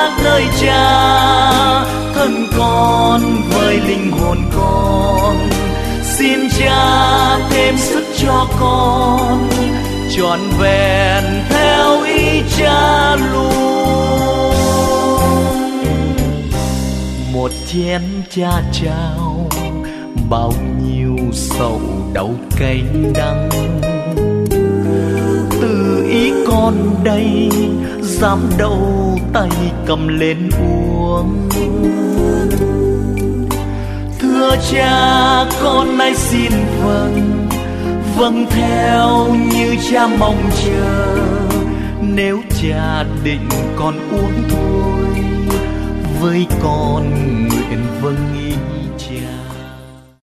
nơi cha, thân con với linh hồn con, xin cha thêm sức cho con trọn vẹn theo ý cha luôn. Một chén cha trao bao nhiêu sầu đau cay đắng, từ ý con đây dám đâu tay cầm lên uống. Thưa cha, con nay xin vâng theo như cha mong chờ. Nếu cha định con uống thôi, với con nguyện vâng ý.